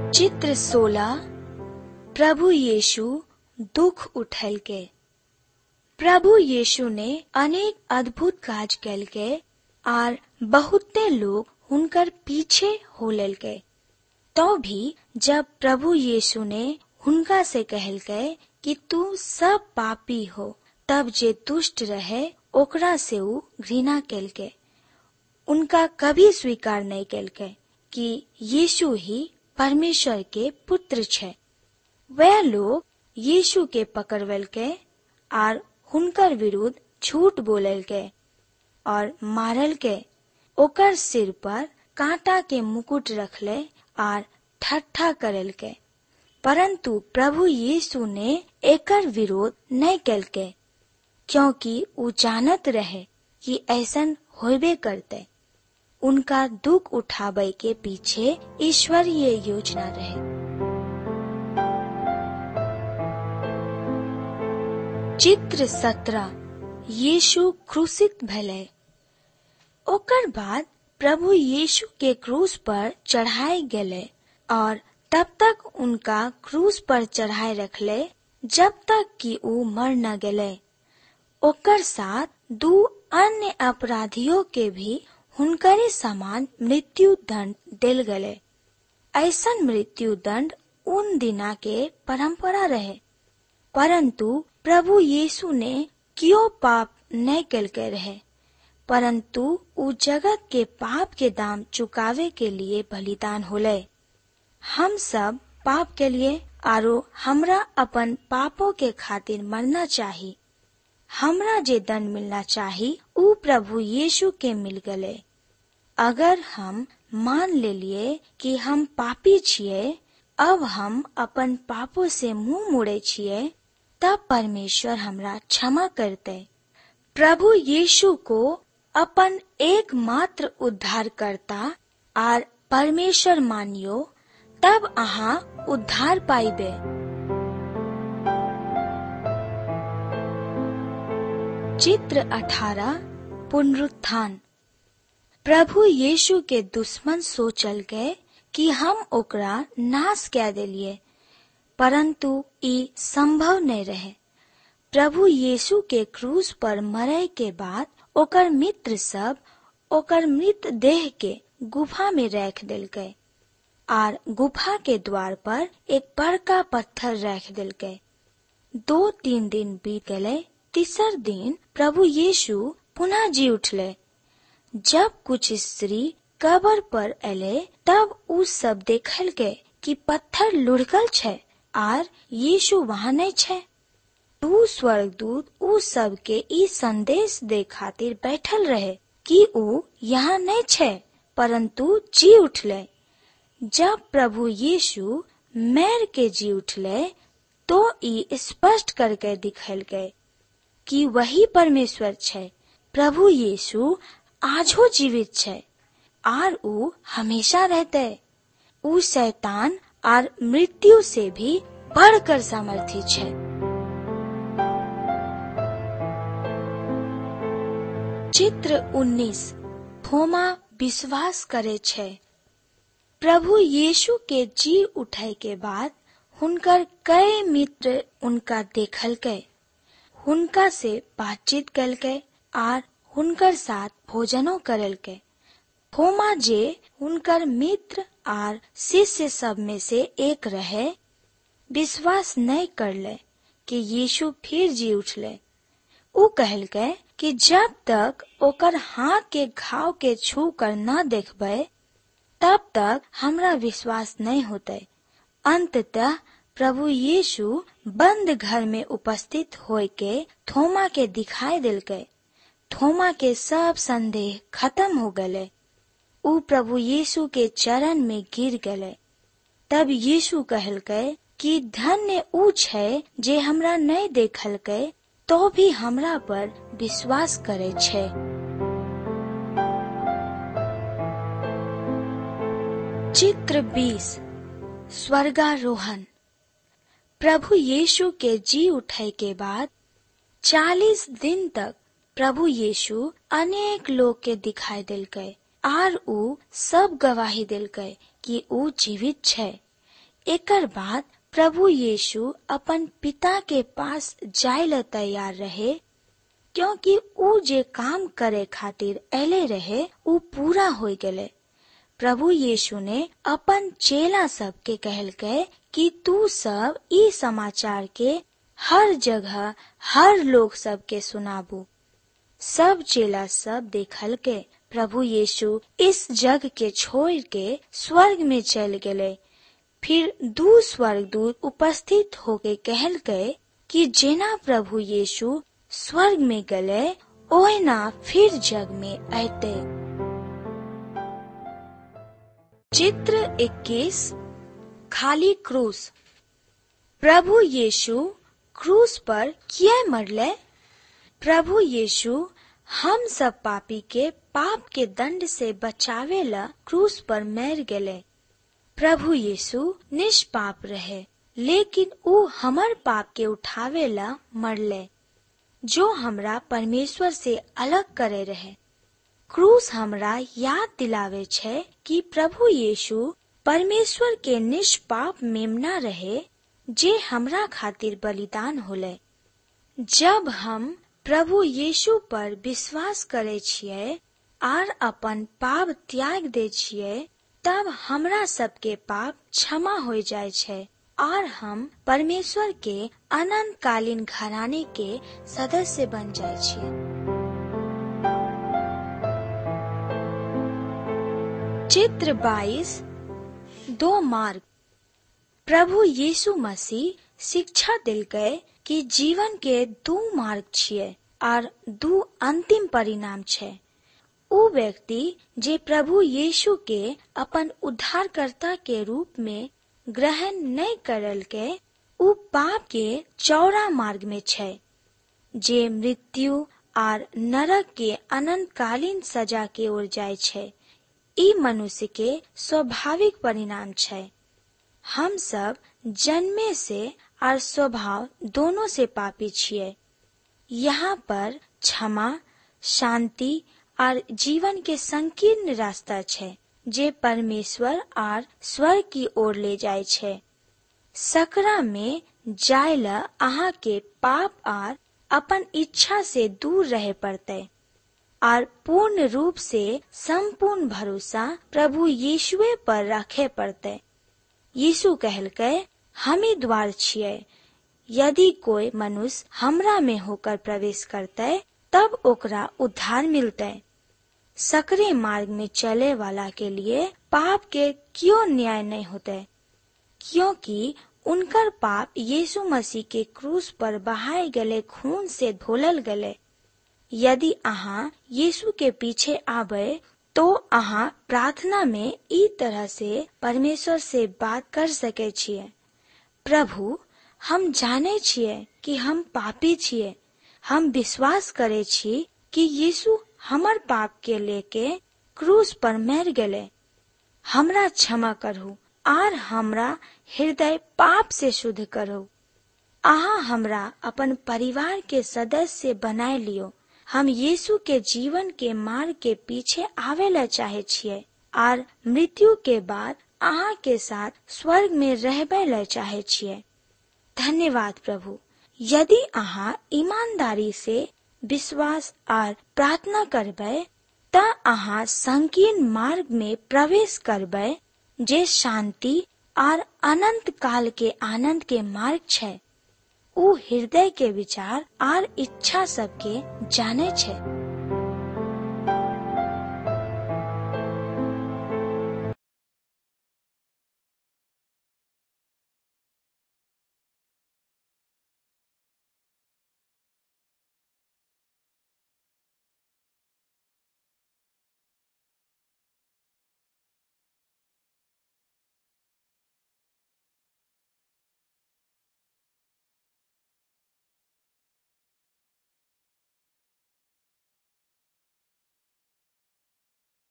चित्र 16 प्रभु यीशु दुख उठल के। प्रभु यीशु ने अनेक अद्भुत काज कैल के और बहुते लोग हुनकर पीछे हो लेल के। तो भी जब प्रभु यीशु ने हुनका से कहल के कि तू सब पापी हो, तब जे दुष्ट रहे ओकरा से ऊ घृणा कैल के। उनका कभी स्वीकार नहीं कैल के कि यीशु ही परमेश्वर के पुत्र छे। वह लोग यीशु के पकड़वल के और हुनकर विरुद्ध झूठ बोलल के और मारल के। ओकर सिर पर कांटा के मुकुट रखले और ठट्ठा करल के। परंतु प्रभु यीशु ने एकर विरोध नहीं कैल के, क्योंकि ऊ जानत रहे कि ऐसन होबे करते। उनका दुख उठावे के पीछे ईश्वरीय योजना रहे। चित्र 17 यीशु क्रूसित भले। ओकर बाद प्रभु यीशु के क्रूस पर चढ़ाए गेले और तब तक उनका क्रूस पर चढ़ाए रखले जब तक कि ऊ मर न गेले। ओकर साथ 2 अन्य अपराधियों के भी हुनकरे समान मृत्यु दंड दिल गले। ऐसन मृत्यु दंड उन दिना के परंपरा रहे। परंतु प्रभु यीशु ने क्यों पाप नहीं कैल के रहे, परंतु ऊ जगत के पाप के दाम चुकावे के लिए बलिदान होले। हम सब पाप के लिए आरो हमरा अपन पापों के खातिर मरना चाहिए। हमरा जे दंड मिलना चाहिए ऊ प्रभु यीशु के मिल गले। अगर हम मान ले लिए कि हम पापी छिए, अब हम अपन पापों से मुंह मोड़े छिए, तब परमेश्वर हमरा क्षमा करते। प्रभु यीशु को अपन एकमात्र उद्धारकर्ता और परमेश्वर मानियो, तब अहाँ उद्धार पाइबे। चित्र 18 पुनरुत्थान। प्रभु यीशु के दुश्मन सोचल के कि हम ओकरा नाश कै देलिए, परंतु ई संभव नहीं रहे। प्रभु यीशु के क्रूस पर मरे के बाद ओकर मित्र सब ओकर मृत देह के गुफा में रख देलके और गुफा के द्वार पर एक बड़का पत्थर रख देलके। 2-3 दिन बीत गए। तीसर दिन प्रभु यीशु पुनः जी उठले। जब कुछ स्त्री कब्र पर एले, तब उ सब देखल के कि पत्थर लुढ़कल छे और यीशु वहाँ नहीं छे। 2 स्वर्गदूत उ सब के ई संदेश दे खातिर बैठल रहे कि उ यहाँ नहीं छे, परंतु जी उठले। जब प्रभु यीशु मैर के जी उठले, तो ई स्पष्ट करके दिखल गए कि वही परमेश्वर छे। प्रभु यीशु आजो जीवित छे और ऊ हमेशा रहते। ऊ शैतान और मृत्यु से भी बढ़कर सामर्थी छे। चित्र 19 थोमा विश्वास करे छे। प्रभु यीशु के जी उठे के बाद हुनकर कई मित्र उनका देखल के, हुनका से बातचीत कल के और हुनकर साथ भोजनो करल के। थोमा जे हुनकर मित्र और शिष्य सब में से एक रहे, विश्वास नहीं करले कि यीशु फिर जी उठले। ऊ कहल के कि जब तक ओकर हाथ के घाव के छू कर न देखबे, तब तक हमरा विश्वास नहीं होते। अंततः प्रभु यीशु बंद घर में उपस्थित होय के थोमा के दिखाई दिलके। थोमा के सब संदेह खत्म हो गले। ऊ प्रभु यीशु के चरण में गिर गले। तब यीशु कहलके कि धन्य ऊ छे जे हमरा नहीं देखलके, तो भी हमरा पर विश्वास करे छे। चित्र 20 स्वर्गारोहण। प्रभु यीशु के जी उठे के बाद 40 दिन तक प्रभु यीशु अनेक लोग के दिखाई दिलके और ऊ सब गवाही दिलके कि ऊ जीवित छे। एकर बाद प्रभु यीशु अपन पिता के पास जाय ला तैयार रहे, क्योंकि ऊ जे काम करे खातिर एले रहे ऊ पूरा हो गए। प्रभु यीशु ने अपन चेला सब के कहलके कि तू सब ई समाचार के हर जगह हर लोग सब के सुनाबू। सब चेला सब देखल के प्रभु यीशु इस जग के छोड़ के स्वर्ग में चल गए। फिर दू स्वर्गदूत उपस्थित होके कहल गए कि जेना प्रभु यीशु स्वर्ग में गए ओहिना फिर जग में आते। चित्र 21 खाली क्रूस। प्रभु यीशु क्रूस पर क्यों मरले? प्रभु यीशु हम सब पापी के पाप के दंड से बचावे ला क्रूस पर मर गए। प्रभु यीशु निष्पाप रहे, लेकिन ऊ हमर पाप के उठावे ला मरले, जो हमरा परमेश्वर से अलग करे रहे। क्रूस हमरा याद दिलावे छे कि प्रभु यीशु परमेश्वर के निष्पाप मेमना रहे, जे हमरा खातिर बलिदान होले। जब हम प्रभु यीशु पर विश्वास करे छिये और अपन पाप त्याग दे छिये, तब हमरा सबके पाप क्षमा हो जाय छे और हम परमेश्वर के अनंतकालीन घराने के सदस्य बन जाय छिये। चित्र 22 दो मार्ग। प्रभु यीशु मसीह शिक्षा दिल गए कि जीवन के दो मार्ग छिये और दो अंतिम परिणाम छे। ऊ व्यक्ति जे प्रभु यीशु के अपन उद्धारकर्ता के रूप में ग्रहण नहीं करल के, ऊ पाप के चौड़ा मार्ग में छे, जे मृत्यु और नरक के अनंतकालीन सजा के ओर जाय छे। ई मनुष्य के स्वाभाविक परिणाम छे। हम सब जन्मे से और स्वभाव दोनों से पापी छिये। यहाँ पर क्षमा, शांति और जीवन के संकीर्ण रास्ता छे, जे परमेश्वर और स्वर्ग की ओर ले जाय छे। सकरा में जायला अहाँ के पाप और अपन इच्छा से दूर रहे पड़ते और पूर्ण रूप से संपूर्ण भरोसा प्रभु यीशुए पर रखे पड़ते। यीशु कहलके हमें द्वार छिये, यदि कोई मनुष्य हमरा में होकर प्रवेश करते तब ओकरा उद्धार मिलते। सकरे मार्ग में चले वाला के लिए पाप के क्यों न्याय नहीं होते? क्योंकि उनकर पाप यीशु मसीह के क्रूस पर बहाए गले खून से धोलल गले। यदि आहा यीशु के पीछे आबे तो आहा प्रार्थना में ई तरह से परमेश्वर से बात कर सके छिये, प्रभु हम जाने छिये कि हम पापी छिये। हम विश्वास करे छी कि यीशु हमर पाप के लेके क्रूस पर मर गए। हमरा क्षमा करहु और हमरा हृदय पाप से शुद्ध करहु। आहा हमरा अपन परिवार के सदस्य बनाए लियो। हम यीशु के जीवन के मार्ग के पीछे आवेला चाहे छिये और मृत्यु के बाद आहा के साथ स्वर्ग में रहबेला चाहे छिये। धन्यवाद प्रभु। यदि आहा ईमानदारी से विश्वास और प्रार्थना करबे त आहा संकीर्ण मार्ग में प्रवेश करबे, जे शांति और अनंत काल के आनंद के मार्ग छे। ऊ हृदय के विचार और इच्छा सबके जाने छे।